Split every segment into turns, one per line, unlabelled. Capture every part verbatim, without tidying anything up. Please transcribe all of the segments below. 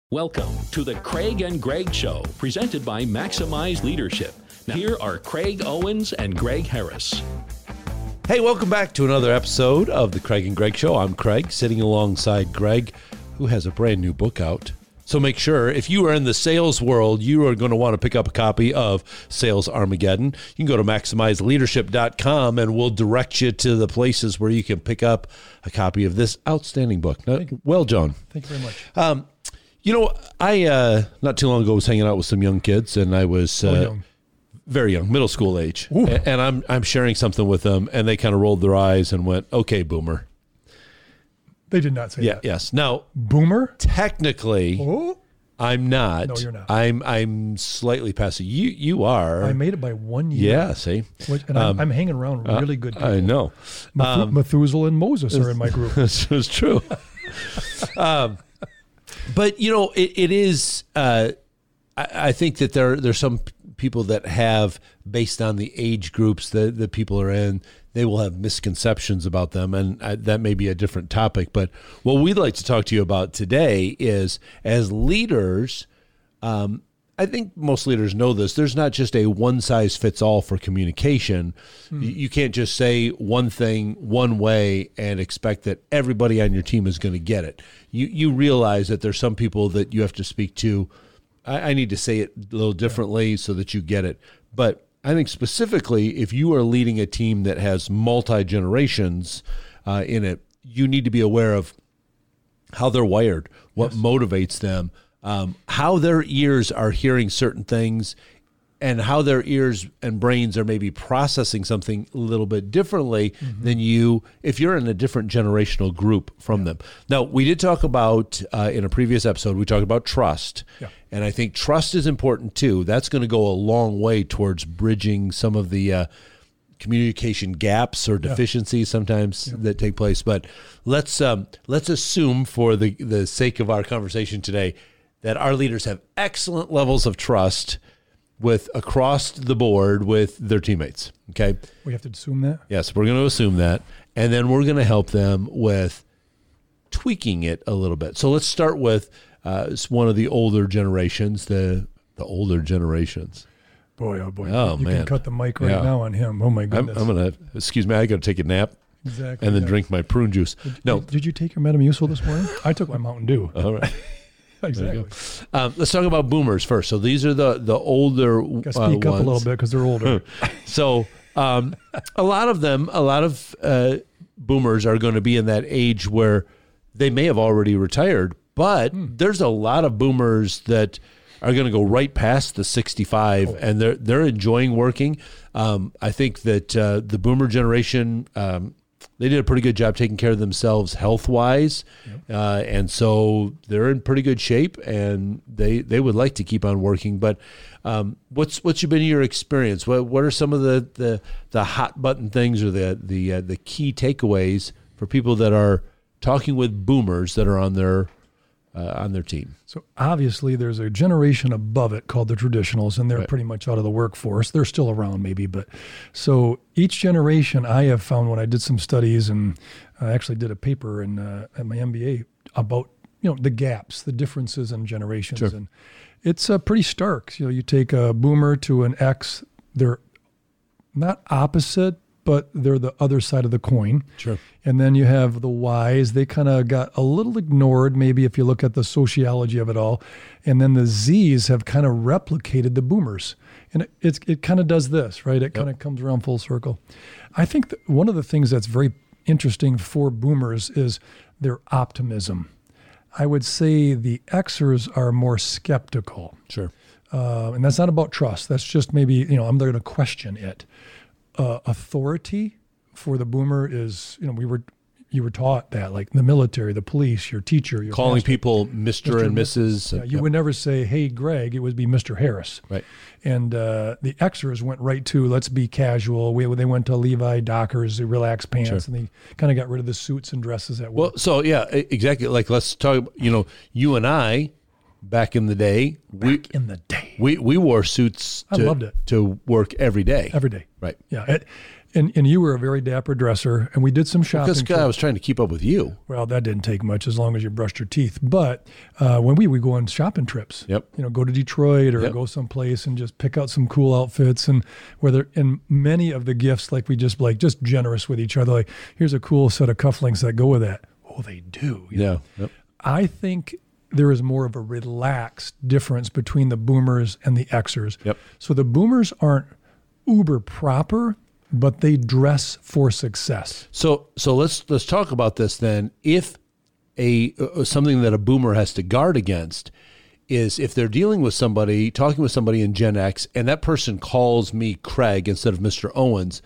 Welcome to the Craig and Greg Show, presented by Maximize Leadership. Now, here are Craig Owens and Greg Harris.
Hey, welcome back to another episode of the Craig and Greg Show. I'm Craig, sitting alongside Greg, who has a brand new book out. So make sure, if you are in the sales world, you are going to want to pick up a copy of Sales Armageddon. You can go to maximize leadership dot com and we'll direct you to the places where you can pick up a copy of this outstanding book. Now, well, John.
Thank you very much.
Um, you know, I, uh, not too long ago, was hanging out with some young kids, and I was uh,
oh, young.
very young, middle school age.
Ooh.
And I'm I'm sharing something with them, and they kind of rolled their eyes and went, okay, boomer.
They did not say
Yeah,
that.
yes. Now,
Boomer?
technically,
Oh,
I'm not.
No, you're not.
I'm I'm slightly past it. You you are.
I made it by one year.
Yeah, see?
Which, and I'm,
Um,
I'm hanging around really good people.
I know.
Methu-
Um,
Methuselah and Moses are in my group.
This is true. um, but, you know, it, it is, uh, I, I think that there there's some p- people that have, based on the age groups that, that people are in, they will have misconceptions about them, and uh, that may be a different topic. But what we'd like to talk to you about today is, as leaders, um, I think most leaders know this, there's not just a one-size-fits-all for communication.
Hmm.
You, you can't just say one thing one way and expect that everybody on your team is going to get it. You you realize that there's some people that you have to speak to. I, I need to say it a little differently so that you get it. But I think specifically, if you are leading a team that has multi-generations uh, in it, you need to be aware of how they're wired, what
Yes.
motivates them, um, how their ears are hearing certain things, and how their ears and brains are maybe processing something a little bit differently
Mm-hmm.
than you if you're in a different generational group from them. Now, we did talk about, uh, in a previous episode, we talked about trust.
Yeah.
And I think trust is important too. That's going to go a long way towards bridging some of the uh, communication gaps or deficiencies sometimes that take place. But let's um, let's assume, for the, the sake of our conversation today, that our leaders have excellent levels of trust with across the board with their teammates. Okay.
We have to assume that?
Yes, we're going to assume that. And then we're going to help them with tweaking it a little bit. So let's start with uh, it's one of the older generations, the the older generations.
Boy, oh boy.
Oh,
you
man.
can cut the mic right
Yeah.
now on him. Oh my
I'm,
goodness.
I'm going to, excuse me, I got to take a nap
exactly.
and then
yeah.
drink my prune juice. No.
Did, did you take your Metamucil this morning? I took my Mountain Dew.
All right.
Exactly.
Um, let's talk about boomers first. So these are the, the older uh,
Got to speak up
ones.
a little bit because they're older.
So um, a lot of them, a lot of uh, boomers are going to be in that age where they may have already retired, but
Hmm.
there's a lot of boomers that are going to go right past the sixty-five,
Oh.
and they're they're enjoying working. Um, I think that uh, the boomer generation, um, they did a pretty good job taking care of themselves health-wise, uh, and so they're in pretty good shape, and they they would like to keep on working. But um, what's what's been your experience? What what are some of the the, the hot button things or the the uh, the key takeaways for people that are talking with boomers that are on their uh, on their team?
So obviously there's a generation above it called the traditionals, and they're
Right.
pretty much out of the workforce. They're still around maybe, but so each generation I have found when I did some studies, and I actually did a paper in, uh, at my M B A about, you know, the gaps, the differences in generations.
Sure.
And it's uh, pretty stark. You know, you take a boomer to an X, they're not opposite, but they're the other side of the coin.
Sure.
And then you have the Ys. They kind of got a little ignored, maybe if you look at the sociology of it all. And then the Zs have kind of replicated the boomers. And it, it's, it kind of does this, right? It kind of comes around full circle. I think that one of the things that's very interesting for boomers is their optimism. I would say the Xers are more skeptical.
Sure.
Uh, and that's not about trust. That's just maybe, you know, I'm there to question it. Uh, authority for the boomer is, you know, we were, you were taught that, like the military, the police, your teacher, your
Calling
pastor.
people Mister
Mister
and Missus
Yeah, you
Yep.
would never say, "Hey, Greg." It would be Mister Harris.
Right.
And uh, the Xers went right to, let's be casual. We, they went to Levi Dockers, the relaxed pants,
Sure.
and they kind of got rid of the suits and dresses at work.
Well, so yeah, e- exactly. Like let's talk. about, You know, you and I, back in the day, we
Back in the day,
we we wore suits.
I
To,
loved it.
to work every day.
every day.
Right.
Yeah. It, And and you were a very dapper dresser, and we did some shopping.
Because well, I was trying to keep up with you.
Well, that didn't take much as long as you brushed your teeth. But uh, when we would go on shopping trips,
yep.
you know, go to Detroit or
yep.
go someplace and just pick out some cool outfits, and whether and many of the gifts, like we just like just generous with each other. Like, here's a cool set of cufflinks that go with that. Oh, they do. You
yeah.
know?
Yep.
I think there is more of a relaxed difference between the boomers and the Xers.
Yep.
So the boomers aren't uber proper, but they dress for success.
So so let's let's talk about this then. If a uh, something that a boomer has to guard against is if they're dealing with somebody, talking with somebody in Gen X, and that person calls me Craig instead of Mister Owens,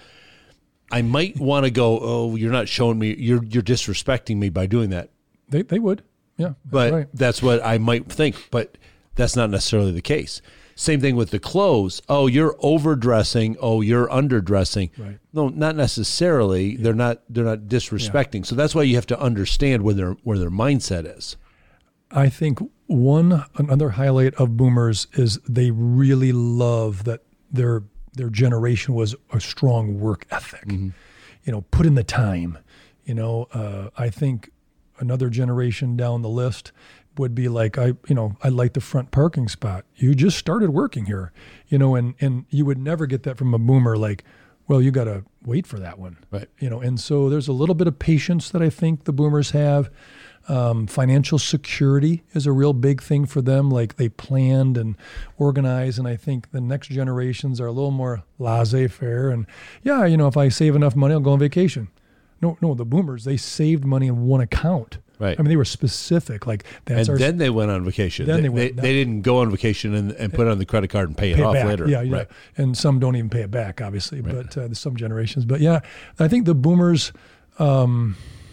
I might want to go, oh, you're not showing me, you're you're disrespecting me by doing that.
They they would, yeah. That's
but
right.
That's what I might think, but that's not necessarily the case. Same thing with the clothes. Oh, you're overdressing. Oh, you're underdressing.
Right.
No, not necessarily. Yeah. They're not. They're not disrespecting. Yeah. So that's why you have to understand where their where their mindset is.
I think one another highlight of boomers is they really love that their their generation was a strong work ethic. Mm-hmm. You know, put in the time. You know, uh, I think another generation down the list would be like, I, you know, I like the front parking spot. You just started working here, you know, and, and you would never get that from a boomer. Like, well, you got to wait for that one.
Right.
You know, and so there's a little bit of patience that I think the boomers have. Um, financial security is a real big thing for them. Like, they planned and organized. And I think the next generations are a little more laissez-faire. And yeah, you know, if I save enough money, I'll go on vacation. No, no, the boomers, they saved money in one account.
Right.
I mean, they were specific. Like, that's
and
our,
then they went on vacation.
Then
they,
they went.
They, they didn't go on vacation and, and put it on the credit card and pay,
pay
it off
back.
later.
Yeah, yeah.
Right.
And some don't even pay it back, obviously,
Right.
but uh, there's some generations. But yeah, I think the boomers um,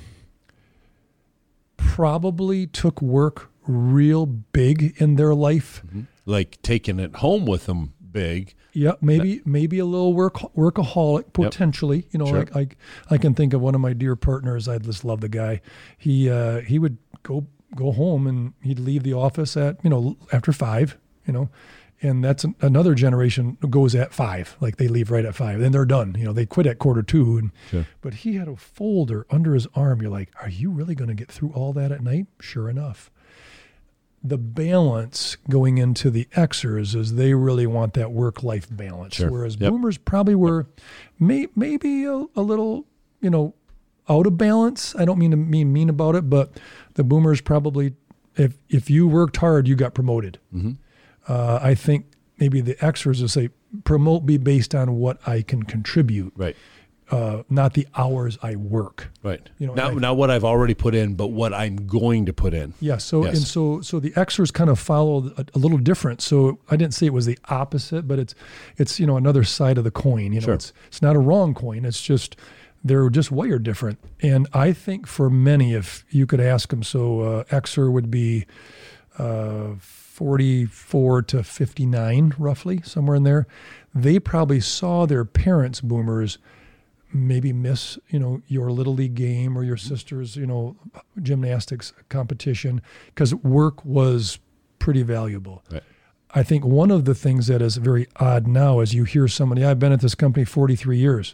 probably took work real big in their life.
Mm-hmm. Like taking it home with them big.
Yeah, maybe maybe a little work workaholic potentially. Yep. You know,
Sure.
like I I can think of one of my dear partners. I just love the guy. He uh, he would go go home and he'd leave the office at you know after five. You know, and that's an, another generation goes at five. Like, they leave right at five, then they're done. You know, they quit at quarter two. And
Sure.
But he had a folder under his arm. You're like, are you really going to get through all that at night? Sure enough. The balance going into the Xers is they really want that work-life balance,
Sure.
whereas
Yep.
boomers probably were may, maybe a, a little, you know, out of balance. I don't mean to be mean about it, but the boomers probably, if if you worked hard, you got promoted.
Mm-hmm.
Uh, I think maybe the Xers will say, promote me based on what I can contribute.
Right.
Uh, not the hours I work.
Right.
You know,
not,
I-
not what I've already put in, but what I'm going to put in.
Yeah. So
Yes.
and so so the Xers kind of followed a, a little different. So I didn't say it was the opposite, but it's it's you know another side of the coin. You know,
Sure.
it's it's not a wrong coin. It's just they're just wired different. And I think for many, if you could ask them, so uh, Xer would be uh, forty-four to fifty-nine, roughly somewhere in there. They probably saw their parents, boomers, maybe miss, you know, your little league game or your sister's, you know, gymnastics competition because work was pretty valuable.
Right.
I think one of the things that is very odd now is you hear somebody, I've been at this company forty-three years.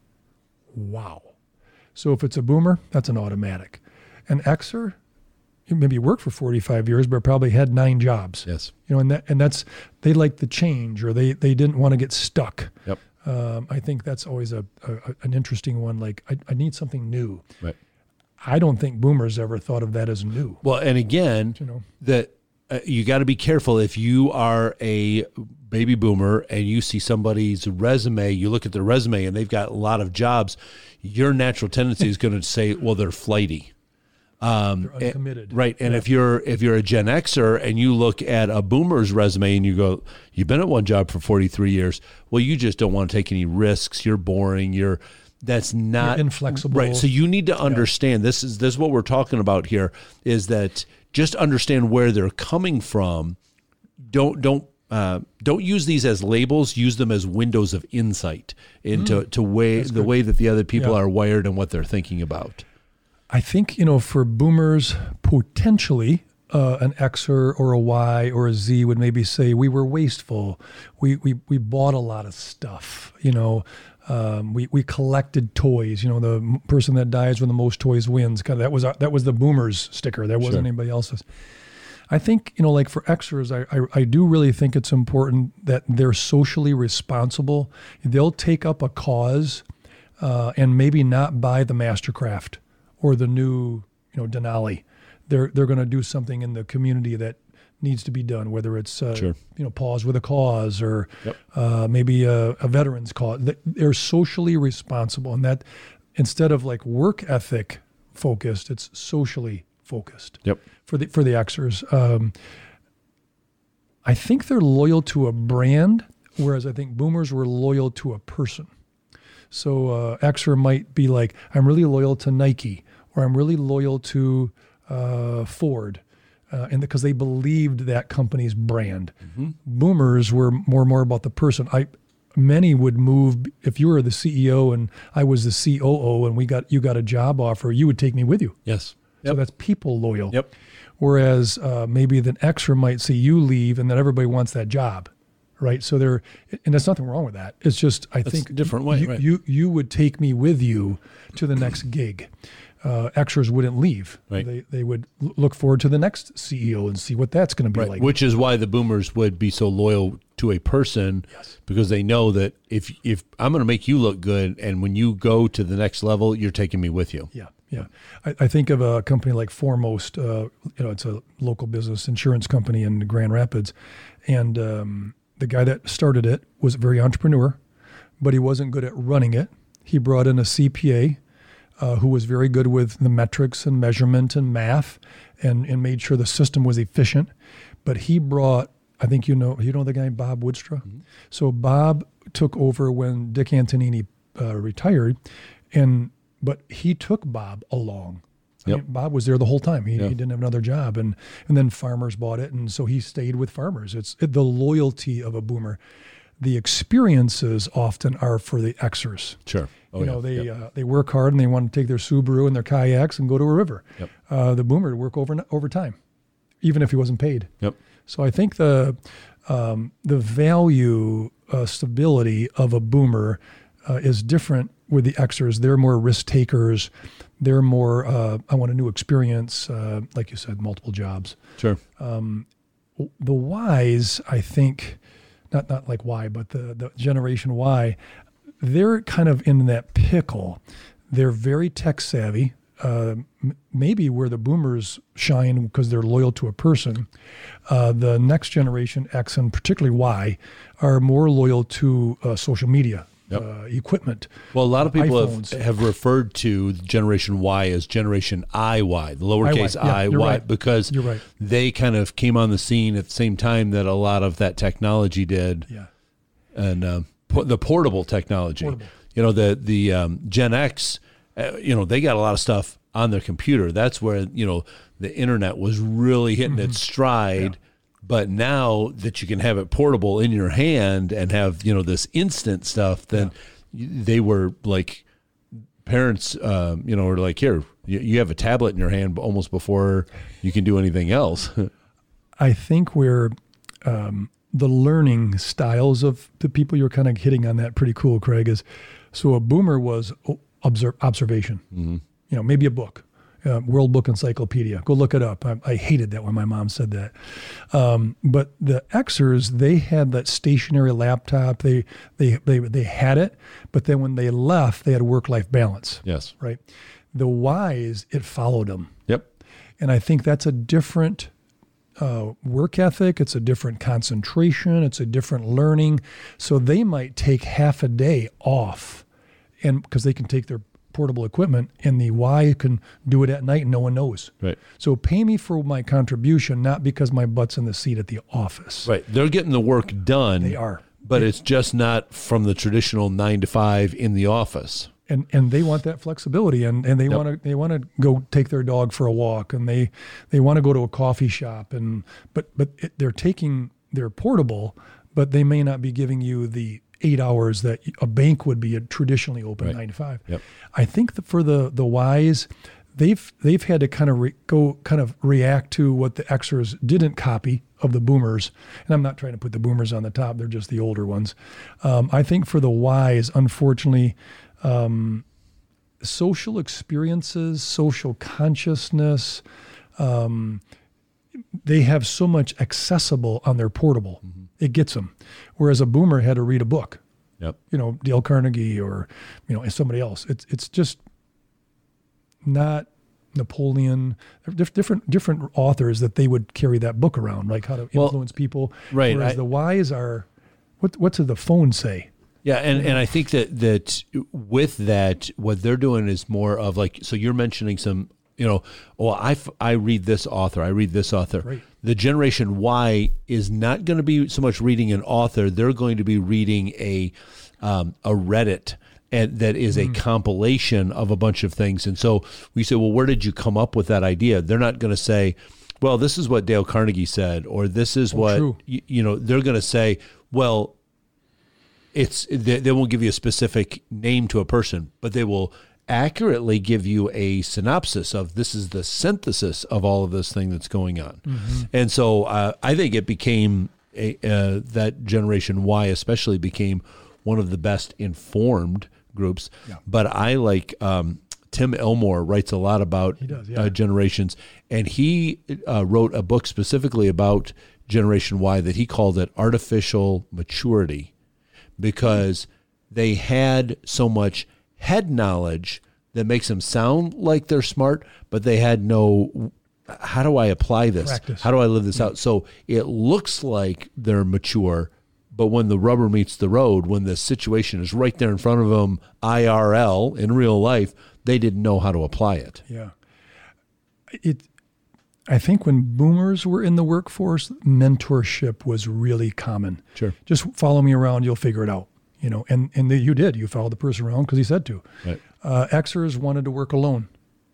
Wow. So if it's a boomer, that's an automatic. An Xer, you maybe worked for forty-five years, but probably had nine jobs.
Yes.
You know, and that, and that's, they like the change or they, they didn't want to get stuck.
Yep.
Um, I think that's always a, a an interesting one. Like, I, I need something new.
Right.
I don't think boomers ever thought of that as new.
Well, and again,
You know,
that uh, you got to be careful if you are a baby boomer and you see somebody's resume, you look at their resume and they've got a lot of jobs, your natural tendency is going to say, well, they're flighty. Um,
they're uncommitted.
and- right. And if you're if you're a Gen Xer and you look at a boomer's resume and you go, you've been at one job for forty-three years, well, you just don't want to take any risks. You're boring. You're that's not
You're inflexible.
Right. So you need to understand this is this is what we're talking about here is that just understand where they're coming from. Don't don't uh, don't use these as labels. Use them as windows of insight into
Mm.
to way the
good.
way that the other people
Yeah.
are wired and what they're thinking about.
I think, you know, for boomers, potentially uh, an Xer or a Y or a Z would maybe say we were wasteful. We we we bought a lot of stuff. You know, um, we we collected toys. You know, the m- person that dies with the most toys wins. Kind of that was our, that was the Boomers sticker. That wasn't
Sure.
anybody else's. I think, you know, like for Xers, I, I I do really think it's important that they're socially responsible. They'll take up a cause uh, and maybe not buy the Mastercraft or the new, you know, Denali. They're they're going to do something in the community that needs to be done, whether it's uh,
Sure.
you know, Pause with a Cause or
Yep.
uh, maybe a, a veterans cause. They're socially responsible, and that instead of like work ethic focused, it's socially focused.
Yep.
For the for the Xers, um, I think they're loyal to a brand, whereas I think Boomers were loyal to a person. So uh, Xer might be like, I'm really loyal to Nike, or I'm really loyal to uh, Ford, uh, and because they believed that company's brand.
Mm-hmm.
Boomers were more and more about the person. I many would move if you were the C E O and I was the C O O, and we got you got a job offer, you would take me with you.
Yes.
So
Yep.
that's people loyal.
Yep.
Whereas uh, maybe the Xer might see you leave, and then everybody wants that job, right? So they're, and there's nothing wrong with that. It's just I
That's
think
a different way,
You,
right.
you you would take me with you to the next gig. Uh, Xers wouldn't leave.
Right.
They they would l- look forward to the next C E O and see what that's going to be
Right.
like.
Which is why the Boomers would be so loyal to a person,
Yes.
because they know that if if I'm going to make you look good, and when you go to the next level, you're taking me with you.
Yeah, yeah. I, I think of a company like Foremost. Uh, you know, it's a local business insurance company in Grand Rapids, and um, the guy that started it was very entrepreneur, but he wasn't good at running it. He brought in a C P A uh, who was very good with the metrics and measurement and math, and and made sure the system was efficient. But he brought, I think you know, you know the guy Bob Woodstra.
Mm-hmm.
So Bob took over when Dick Antonini uh, retired, and but he took Bob along. I
Yep.
mean, Bob was there the whole time. He,
Yeah.
he didn't have another job, and and then Farmers bought it, and so he stayed with Farmers. It's it, the loyalty of a Boomer. The experiences often are for the Xers.
Sure. Oh,
you
yeah.
know, they
Yep.
uh, they work hard and they want to take their Subaru and their kayaks and go to a river.
Yep.
Uh, the Boomer would work over overtime, even if he wasn't paid.
Yep.
So I think the um, the value uh, stability of a Boomer uh, is different with the Xers. They're more risk takers. They're more uh, I want a new experience. Uh, like you said, multiple jobs.
Sure.
The Ys, I think, not not like Y, but the the Generation Y, they're kind of in that pickle. They're very tech savvy. Uh, m- maybe where the Boomers shine because they're loyal to a person. Uh, the next generation, X and particularly Y, are more loyal to uh, social media,
Yep.
uh, equipment.
Well, a lot of people have,
iPhones.
have referred to Generation Y as Generation I Y, the lowercase
I Y. Yeah,
I
you're
Y,
right.
because
You're right.
they kind of came on the scene at the same time that a lot of that technology did,
Yeah.
and um, po- the portable technology.
Portable.
You know, the the um, Gen X, uh, you know, they got a lot of stuff on their computer. That's where, you know, the internet was really hitting its stride. But now that you can have it portable in your hand and have, you know, this instant stuff, then y they were like, parents, um, you know, were like, here, you, you have a tablet in your hand almost before you can do anything else.
I think we're um, the learning styles of the people you're kind of hitting on that pretty cool, Craig, is so a Boomer was o- observe, observation,
Mm-hmm.
you know, maybe a book, uh, World Book Encyclopedia. Go look it up. I, I hated that when my mom said that. Um, but the Xers, they had that stationary laptop. They, they, they, they had it, but then when they left, they had work-life balance,
Yes.
right? The Ys, it followed them.
Yep.
And I think that's a different uh, work ethic. It's a different concentration. It's a different learning. So they might take half a day off, and because they can take their portable equipment, and the Y can do it at night and no one knows.
Right.
So pay me for my contribution, not because my butt's in the seat at the office.
Right. They're getting the work done.
They are.
But it's just not from the traditional nine to five in the office.
And and they want that flexibility, and, and they
Yep.
want to they want to go take their dog for a walk, and they they want to go to a coffee shop, and but but it, they're taking they're portable, but they may not be giving you the eight hours that a bank would be traditionally open
Right.
nine to five.
Yep.
I think that for the the Ys, they've they've had to kind of re, go kind of react to what the Xers didn't copy of the boomers. And I'm not trying to put the boomers on the top; they're just the older ones. Um, I think for the Ys, unfortunately, um, social experiences, social consciousness, um, they have so much accessible on their portable. Mm-hmm. It gets them. Whereas a boomer had to read a book.
Yep.
You know, Dale Carnegie or you know somebody else. It's it's just not Napoleon, different different authors that they would carry that book around, like how to influence well, people.
Right.
Whereas I, the Ys are, what what does the phone say?
Yeah, and, and I think that, that with that, what they're doing is more of like, so you're mentioning some, you know, oh, I, I read this author, I read this author.
Right.
The Generation Y is not going to be so much reading an author, they're going to be reading a um, a Reddit. And that is a mm. compilation of a bunch of things. And so we say, well, where did you come up with that idea? They're not going to say, well, this is what Dale Carnegie said, or this is oh, what, you, you know, they're going to say, well, it's they, they won't give you a specific name to a person, but they will accurately give you a synopsis of this is the synthesis of all of this thing that's going on. Mm-hmm. And so uh, I think it became, a, uh, that Generation Y especially became one of the best informed groups. Yeah. But I like um, Tim Elmore writes a lot about
he does, yeah.
uh, generations, and he uh, wrote a book specifically about Generation Y that he called it Artificial Maturity, because they had so much head knowledge that makes them sound like they're smart, but they had no, how do I apply this?
Practice.
How do I live this
yeah.
out? So it looks like they're mature, but when the rubber meets the road, when the situation is right there in front of them, I R L, in real life, they didn't know how to apply it.
Yeah. It. I think when boomers were in the workforce, mentorship was really common.
Sure.
Just follow me around, you'll figure it out. You know, and, and the, you did. You followed the person around because he said to.
Right.
Uh, Xers wanted to work alone.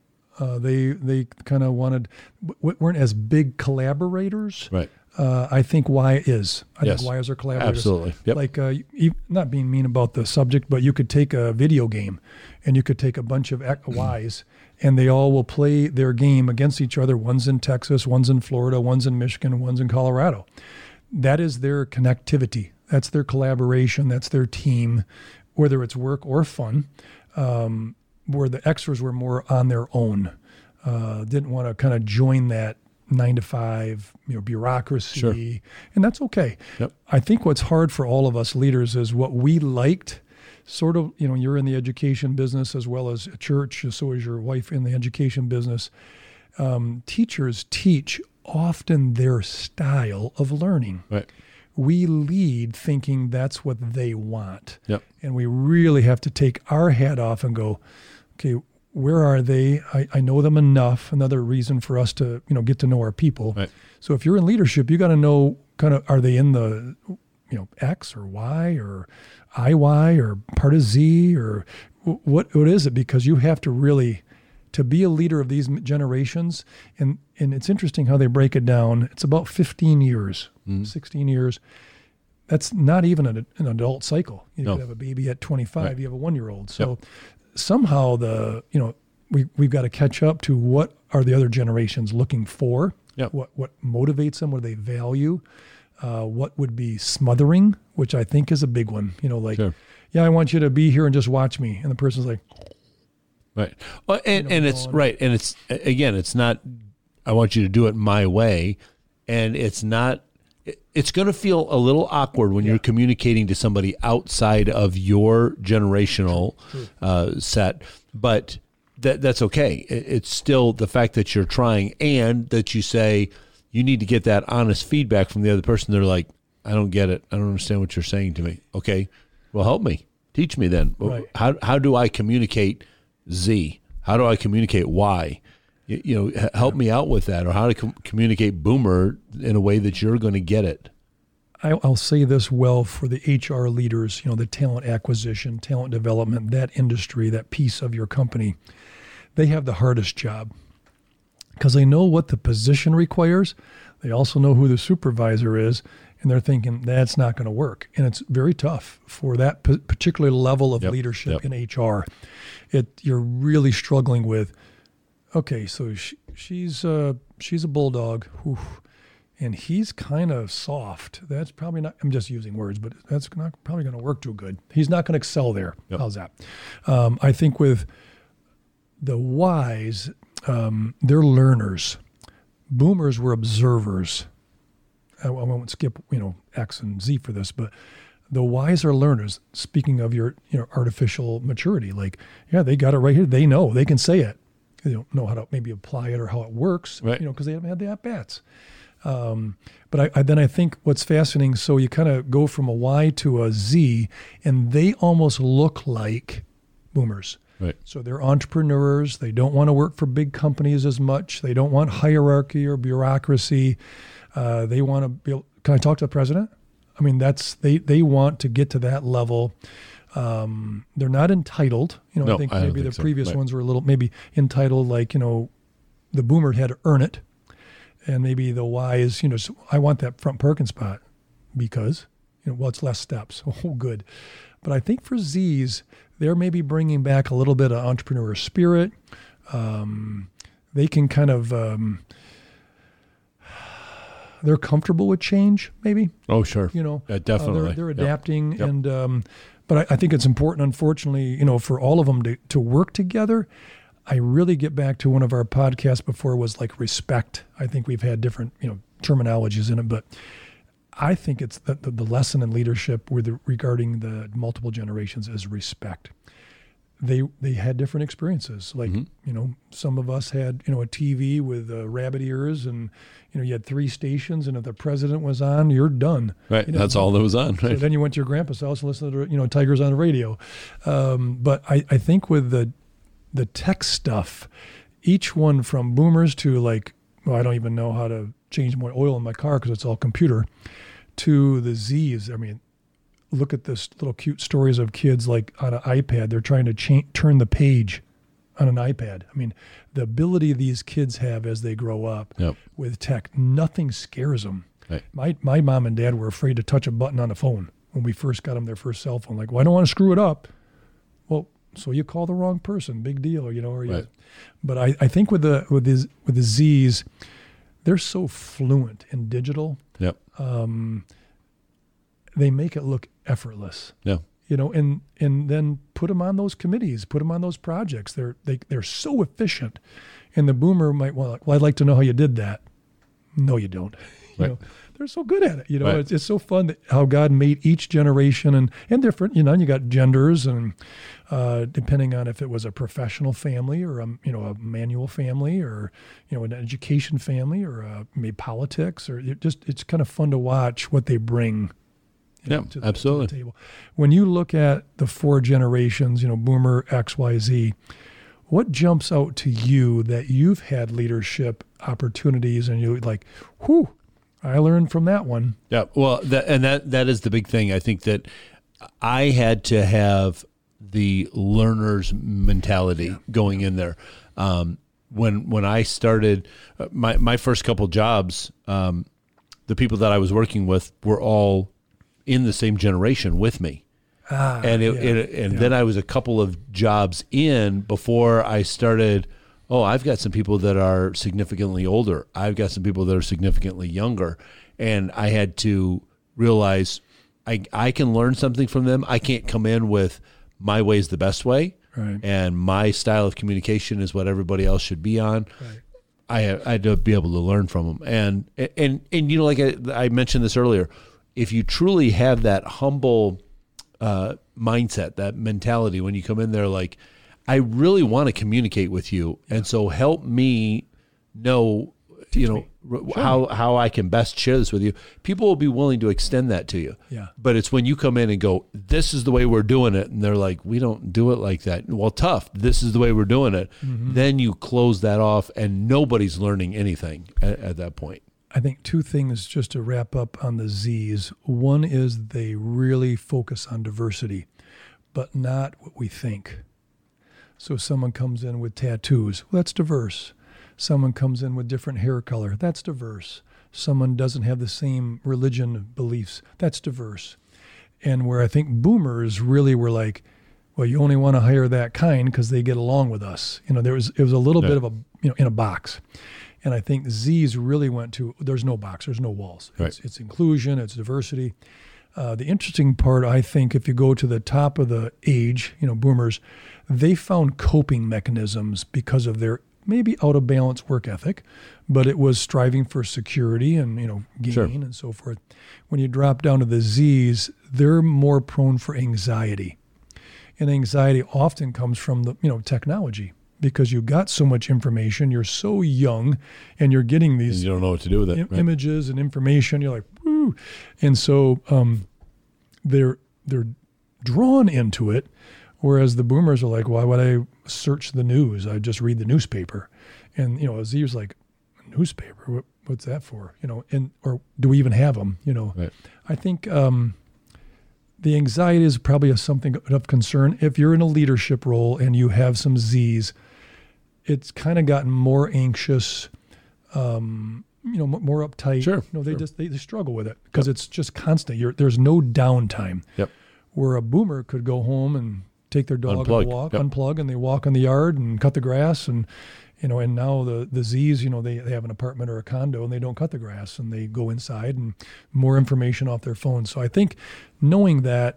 Uh, they they kind of wanted, w- weren't as big collaborators.
Right.
Uh, I think Y is. I
yes.
think Ys are collaborators.
Absolutely. Yep.
Like, uh, you, not being mean about the subject, but you could take a video game and you could take a bunch of Ys and they all will play their game against each other. One's in Texas, one's in Florida, one's in Michigan, one's in Colorado. That is their connectivity. That's their collaboration. That's their team, whether it's work or fun. Um, where the Xers were more on their own, uh, didn't want to kind of join that nine to five, you know, bureaucracy,
sure.
and that's okay.
Yep.
I think what's hard for all of us leaders is what we liked. Sort of, you know, you're in the education business as well as a church, so is your wife in the education business. Um, teachers teach often their style of learning.
Right.
We lead thinking that's what they want.
Yep.
And we really have to take our hat off and go, okay, where are they? I, I know them enough. Another reason for us to, you know, get to know our people.
Right.
So if you're in leadership, you got to know kind of, are they in the, you know, X or Y or I Y or part of Z or what what is it? Because you have to really, to be a leader of these generations, and, and it's interesting how they break it down. It's about fifteen years, mm. sixteen years. That's not even an, an adult cycle. You
no.
could have a baby at twenty-five, right. You have a one-year-old. So
yep.
somehow the, you know, we, we've got to catch up to what are the other generations looking for,
yep.
what, what motivates them, what do they value, uh, what would be smothering, which I think is a big one. You know, like, sure. yeah, I want you to be here and just watch me. And the person's like,
right. Well, and,
you know,
and it's right. And it's, again, it's not, I want you to do it my way. And it's not, it's going to feel a little awkward when yeah. you're communicating to somebody outside of your generational uh, set, but that that's okay. It's still the fact that you're trying and that you say you need to get that honest feedback from the other person. They're like, I don't get it. I don't understand what you're saying to me. Okay, well, help me. Teach me then.
Right.
How how do I communicate Z? How do I communicate Y? You, you know, help me out with that, or how to com- communicate Boomer in a way that you're going to get it.
I, I'll say this well for the H R leaders, you know, the talent acquisition, talent development, that industry, that piece of your company, they have the hardest job because they know what the position requires. They also know who the supervisor is, and they're thinking that's not going to work. And it's very tough for that p- particular level of
yep,
leadership
yep.
in H R. It you're really struggling with okay, so she, she's uh, she's a bulldog, whew, and he's kind of soft. That's probably not. I'm just using words, but that's not probably going to work too good. He's not going to excel there. Yep. How's that? Um, I think with the Ys, um, they're learners. Boomers were observers. I, I won't skip, you know, X and Z for this, but the Ys are learners. Speaking of your, you know, artificial maturity, like, yeah, they got it right here. They know. They can say it. They don't know how to maybe apply it or how it works, right. you know, because they haven't had the at-bats. Um, but I, I, then I think what's fascinating, so you kind of go from a Y to a Z, and they almost look like boomers.
Right.
So they're entrepreneurs. They don't want to work for big companies as much. They don't want hierarchy or bureaucracy. Uh, they want to be able, can I talk to the president? I mean, that's they, they want to get to that level. Um, they're not entitled. You know,
no,
I think
I
maybe
think
the
so.
previous
right.
ones were a little maybe entitled, like, you know, the boomer had to earn it. And maybe the Y is, you know, so I want that front parking spot because, you know, well, it's less steps. Oh, good. But I think for Zs, they're maybe bringing back a little bit of entrepreneur spirit. Um, they can kind of, um, they're comfortable with change, maybe.
Oh, sure.
You know,
yeah, definitely.
Uh, they're, they're adapting.
Yep. Yep.
And, um, but I, I think it's important, unfortunately, you know, for all of them to, to work together. I really get back to one of our podcasts before was like respect. I think we've had different, you know, terminologies in it, but I think it's the, the, the lesson in leadership with the, regarding the multiple generations is respect. They they had different experiences. Like, mm-hmm. you know, some of us had, you know, a T V with uh, rabbit ears and, you know, you had three stations, and if the president was on, you're done.
Right.
You know,
that's all that was on. Right.
So then you went to your grandpa's house and listened to, you know, Tigers on the radio. Um, but I, I think with the the tech stuff, each one from boomers to like, well, I don't even know how to change more oil in my car because it's all computer, to the Zs. I mean, look at this little cute stories of kids like on an iPad. They're trying to cha- turn the page on an iPad. I mean, the ability these kids have as they grow up
yep.
with tech, nothing scares them.
Right.
My my mom and dad were afraid to touch a button on the phone when we first got them their first cell phone. Like, well, I don't want to screw it up. Well, so you call the wrong person, big deal, you know. Or you,
right.
But I, I think with the with the with the Zs, they're so fluent in digital.
Yep.
Um, they make it look effortless.
Yeah.
You know, and and then put them on those committees, put them on those projects. They're they they're so efficient, and the boomer might want, well, I'd like to know how you did that. No, you don't. You
right.
know, they're so good at it. You know,
right.
it's it's so fun that how God made each generation and and different. You know, and you got genders and uh, depending on if it was a professional family or a you know a manual family or you know an education family or uh, maybe politics or it just it's kind of fun to watch what they bring. You know,
yeah,
to the,
absolutely.
to the table. When you look at the four generations, you know, Boomer, X, Y, Z, what jumps out to you that you've had leadership opportunities and you're like, whew, I learned from that one.
Yeah, well, that, and that that is the big thing. I think that I had to have the learner's mentality yeah. going in there. Um, when when I started uh, my my first couple jobs, um, the people that I was working with were all in the same generation with me.
Ah,
and it,
yeah,
it, and
yeah.
then I was a couple of jobs in before I started, oh, I've got some people that are significantly older. I've got some people that are significantly younger. And I had to realize I I can learn something from them. I can't come in with my way is the best way.
Right.
And my style of communication is what everybody else should be on.
Right.
I, I had to be able to learn from them. And, and, and you know, like I, I mentioned this earlier, if you truly have that humble uh, mindset, that mentality, when you come in there, like, I really want to communicate with you. Yeah. And so help me know, Teach you know, r- sure. how, how I can best share this with you. People will be willing to extend that to you.
Yeah.
But it's when you come in and go, this is the way we're doing it. And they're like, we don't do it like that. Well, tough. This is the way we're doing it. Mm-hmm. Then you close that off and nobody's learning anything at, at that point.
I think two things just to wrap up on the Zs. One is they really focus on diversity, but not what we think. So someone comes in with tattoos, well, that's diverse. Someone comes in with different hair color, that's diverse. Someone doesn't have the same religion beliefs, that's diverse. And where I think boomers really were like, well, you only want to hire that kind because they get along with us. You know, there was it was a little
Yeah.
bit of a you know in a box, and I think Z's really went to there's no box, there's no walls.
Right.
It's, it's inclusion, it's diversity. Uh, the interesting part, I think, if you go to the top of the age, you know, boomers, they found coping mechanisms because of their maybe out of balance work ethic, but it was striving for security and, you know, gain
Sure.
and so forth. When you drop down to the Z's, they're more prone for anxiety. And anxiety often comes from the, you know, technology because you've got so much information, you're so young, and you're getting
And
these
you don't know what to do with it.
im-
right?
images and information. You're like, woo. And so um, they're they're drawn into it, whereas the boomers are like, why would I search the news? I just read the newspaper. And, you know, Z's like, newspaper? What, what's that for? You know, and or do we even have them? You know,
Right.
I think um, the anxiety is probably a, something of concern. If you're in a leadership role and you have some Z's, it's kind of gotten more anxious, um, you know, m- more uptight.
Sure,
You know, they
sure.
just they, they struggle with it because it's just constant. You're, there's no downtime.
Yep.
Where a boomer could go home and take their dog on
Unplug,
a walk,
yep.
unplug, and they walk in the yard and cut the grass, and you know, and now the the Z's, you know, they, they have an apartment or a condo and they don't cut the grass and they go inside and more information off their phone. So I think knowing that,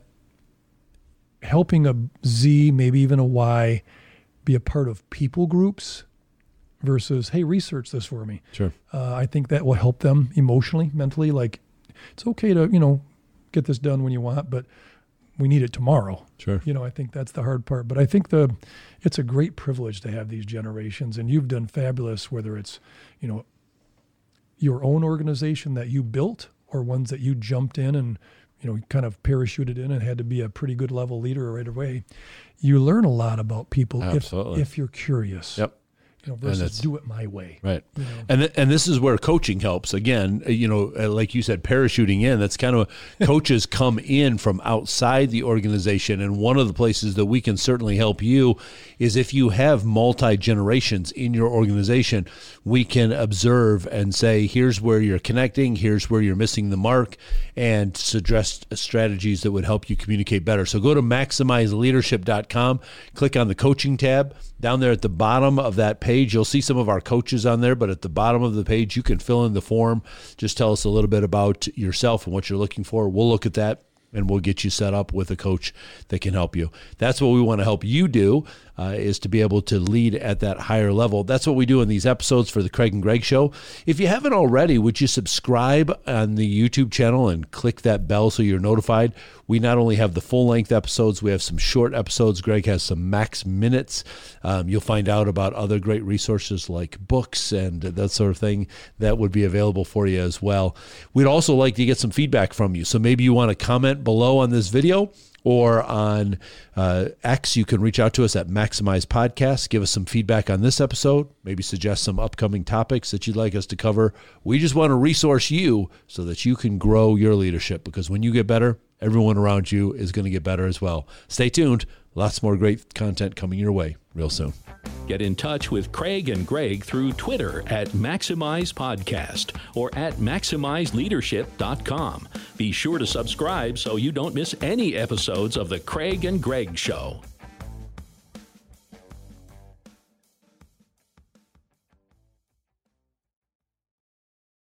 helping a Z, maybe even a Y, be a part of people groups versus, hey, research this for me.
Sure.
Uh, I think that will help them emotionally, mentally. Like, it's okay to, you know, get this done when you want, but we need it tomorrow.
Sure.
You know, I think that's the hard part. But I think the it's a great privilege to have these generations, and you've done fabulous, whether it's, you know, your own organization that you built or ones that you jumped in and, you know, kind of parachuted in and had to be a pretty good level leader right away. You learn a lot about people if,
Absolutely.
if you're curious.
Yep.
You know,
it's-
versus do it my way.
Right.
You know.
And th- and this is where coaching helps. Again, uh, you know, uh, like you said, parachuting in. That's kind of coaches come in from outside the organization. And one of the places that we can certainly help you is if you have multi generations in your organization, we can observe and say, here's where you're connecting, here's where you're missing the mark, and suggest strategies that would help you communicate better. So go to maximize leadership dot com, click on the coaching tab. Down there at the bottom of that page, you'll see some of our coaches on there, but at the bottom of the page, you can fill in the form. Just tell us a little bit about yourself and what you're looking for. We'll look at that, and we'll get you set up with a coach that can help you. That's what we want to help you do, uh, is to be able to lead at that higher level. That's what we do in these episodes for the Craig and Greg Show. If you haven't already, would you subscribe on the YouTube channel and click that bell so you're notified? We not only have the full-length episodes, we have some short episodes. Greg has some max minutes. Um, you'll find out about other great resources like books and that sort of thing that would be available for you as well. We'd also like to get some feedback from you. So maybe you want to comment below on this video, or on uh, X, you can reach out to us at Maximize Podcast. Give us some feedback on this episode. Maybe suggest some upcoming topics that you'd like us to cover. We just want to resource you so that you can grow your leadership, because when you get better, everyone around you is going to get better as well. Stay tuned. Lots more great content coming your way real soon.
Get in touch with Craig and Greg through Twitter at Maximize Podcast or at maximize leadership dot com. Be sure to subscribe so you don't miss any episodes of The Craig and Greg Show.